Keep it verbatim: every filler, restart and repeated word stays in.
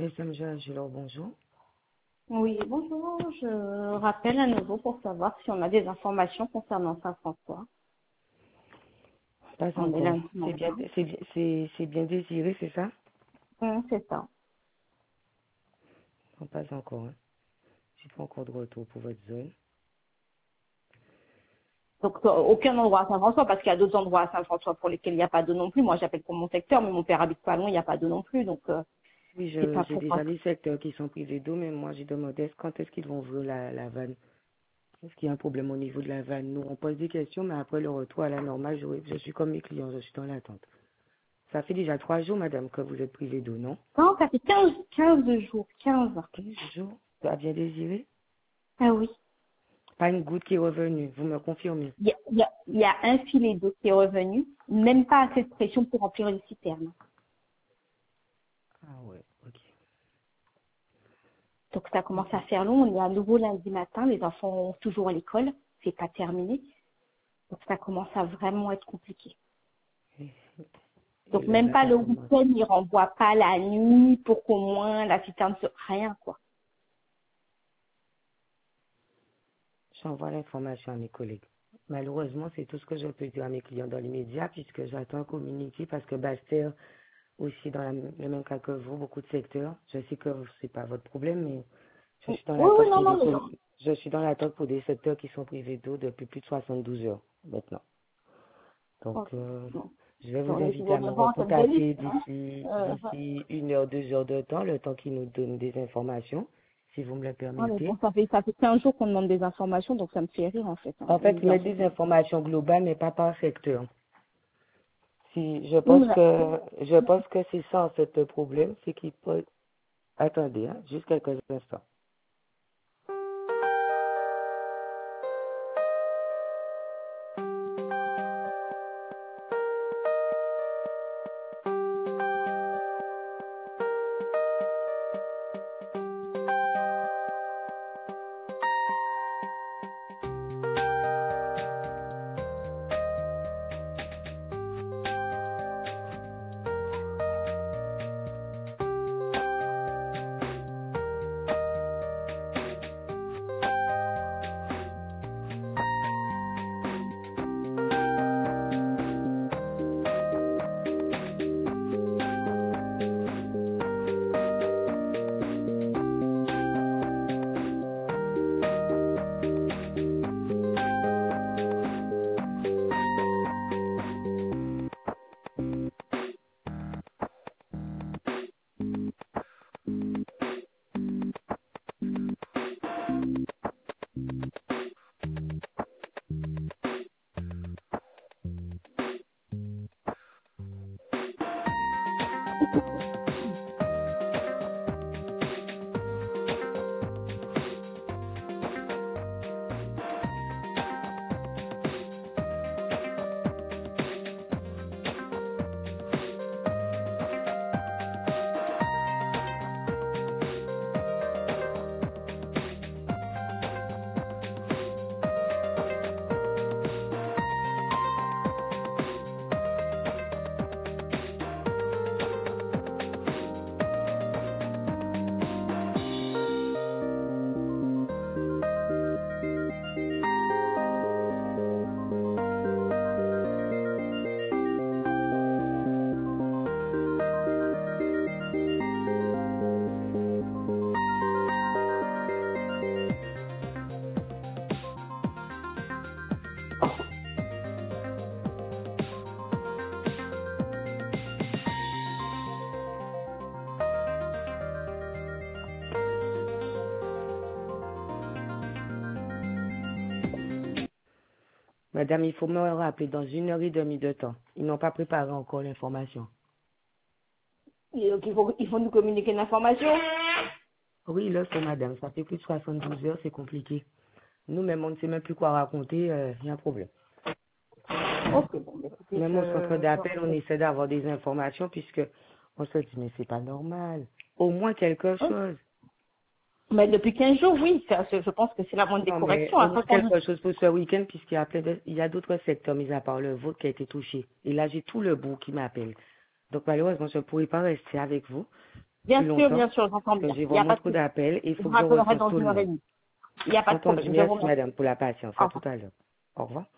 S M G Agilor, bonjour. Oui, bonjour. Je rappelle à nouveau pour savoir si on a des informations concernant Saint-François. Pas On est encore. lundi C'est bien, matin. c'est, bien- c'est, c'est bien désiré, c'est ça? Hum, c'est ça. Non, pas encore. Hein. J'ai pas encore de retour pour votre zone. Donc, euh, aucun endroit à Saint-François, parce qu'il y a d'autres endroits à Saint-François pour lesquels il n'y a pas d'eau non plus. Moi, j'appelle pour mon secteur, mais mon père habite pas loin, il n'y a pas d'eau non plus. Donc, euh, Oui, c'est je, pas j'ai pour déjà moi. les secteurs qui sont privés d'eau, mais moi, j'ai demandé est-ce- quand est-ce qu'ils vont ouvrir la, la vanne? Est-ce qu'il y a un problème au niveau de la vanne? Nous, on pose des questions, mais après le retour à la normale, je, je suis comme mes clients, je suis dans l'attente. Ça fait déjà trois jours, madame, que vous êtes privée d'eau, non? Non, ça fait quinze, quinze jours, quinze. quinze jours. Ça a bien désiré? Ah oui. Pas une goutte qui est revenue, vous me confirmez? Il y a, il y a- il y a un filet d'eau qui est revenu, même pas assez de pression pour remplir une citerne. Ah ouais, ok. Donc, ça commence Ok. à faire long. On est à nouveau lundi matin. Les enfants sont toujours à l'école. C'est pas terminé. Donc, ça commence à vraiment être compliqué. Et, et Donc là, même ça pas le commence. week-end, ils renvoient pas la nuit pour qu'au moins la citerne se... Rien, quoi. J'envoie l'information à mes collègues. Malheureusement, c'est tout ce que je peux dire à mes clients dans l'immédiat, puisque j'attends un communiqué, parce que Bastère, aussi dans la- le même cas que vous, beaucoup de secteurs. Je sais que c'est pas votre problème, mais je Oui, suis dans oui, l'attente non, pour des non, mais com- je suis dans l'attente pour des secteurs qui sont privés d'eau depuis plus de soixante-douze heures maintenant. Donc, ok. euh, Bon. je vais vous On est inviter toujours à me devant cette belle recontacter liste, hein. d'ici Euh, d'ici une heure, deux heures de temps, le temps qu'ils nous donnent des informations, si vous me le ouais, mais permettez. bon, ça fait, ça fait quinze jours qu'on demande des informations, donc ça me fait rire, en fait. Hein. En fait, Une ils mettent info des qu'on- informations globales, mais pas par secteur. Si, je Oui, pense mais là, que, je pense que c'est ça, en fait, le problème, c'est qu'il peut, attendez, hein, juste quelques instants. Madame, il faut me rappeler dans une heure et demie de temps. Ils n'ont pas préparé encore l'information. Et donc, il faut, il faut nous communiquer l'information. Oui, il le faut, madame. Ça fait plus de soixante-douze heures, c'est compliqué. Nous-mêmes, on ne sait même plus quoi raconter, euh, il y a un problème. Ok, bon, bah, écoutez, Même au centre je... d'appel, on essaie d'avoir des informations puisque on se dit, mais c'est pas normal. Au moins quelque Hein. chose. Mais depuis quinze jours, oui, ça, je je pense que c'est la moindre des Non, mais corrections. au moins Après, qu'on... quelque chose pour ce week-end puisqu'il y a plein de, il y a d'autres secteurs, mis à part le vôtre, qui a été touché. Et là, j'ai tout le bout qui m'appelle. Donc, malheureusement, je ne pourrai pas rester avec vous. Bien plus sûr, longtemps, bien sûr, j'entends parce que bien. j'ai Il n'y a vraiment pas de trop souci. d'appels et il Je faut vous que je rappellerai reçoive dans tout une le heure et monde. demie. Il n'y a pas de Entendu. problème. Je vous Merci, remercie. madame, pour la patience. Au À tout revoir. à l'heure. Au revoir.